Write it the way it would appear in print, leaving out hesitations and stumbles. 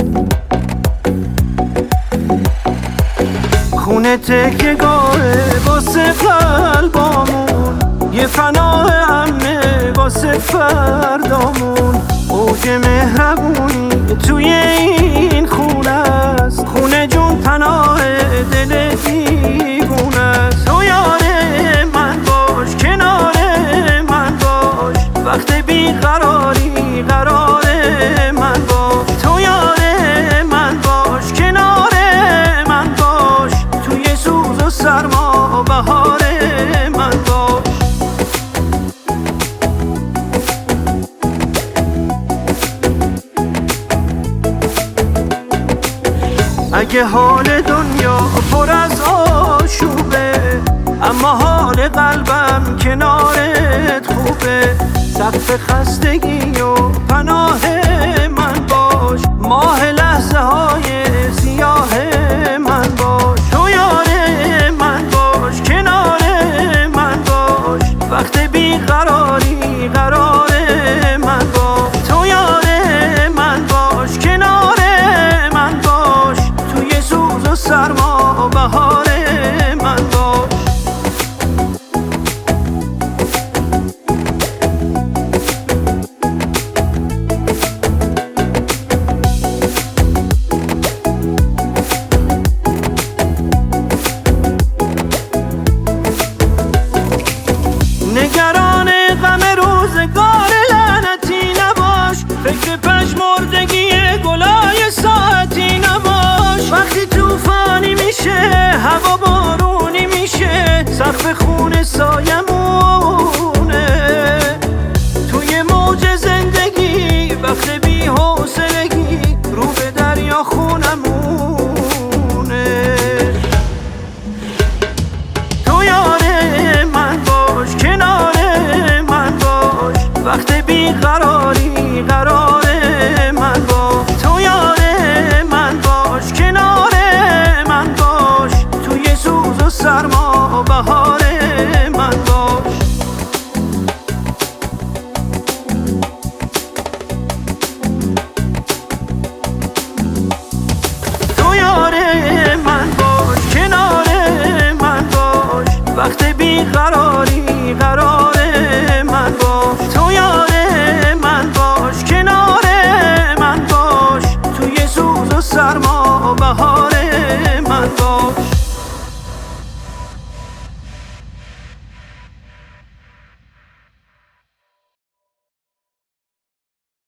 خونه تکیه‌گاه واسه قلبامون، یه پناه امنه واسه فردامون. اوج مهربونی توی این خونه است، خونه جون پناه دل دیوونه است. تو یار من باش، کنار من باش، وقت بیقراری قرار من باش. تو یار من باش، کنار من باش، توی سوز و سرما بهار من باش. اگه حال دنیا پر از آشوبه، اما حال قلبم کنارت خوبه. سقف خستگی و پناه من باش، ماه لحظه های سیاه من باش. تو یار من باش، کنار من باش، وقت بیقراری قرار من باش. تو یار من باش، کنار من باش، توی سوز و سرما بهار من باش. نگران غم روزگار لعنتی نباش، فکر پژمردگی گلای ساعتی نباش. وقتی طوفانی میشه، هوا بارونی میشه، سقف خونه سایمونه. توی موج زندگی وقت بی حوصلگی، رو به دریا خونمونه. تو یار من باش، کنار من باش، وقت بیقراری قرار من باش. تو یار من باش، کنار من باش، توی سوز و سرما بهار من باش. تو یار من باش، کنار من باش، وقت بیقرار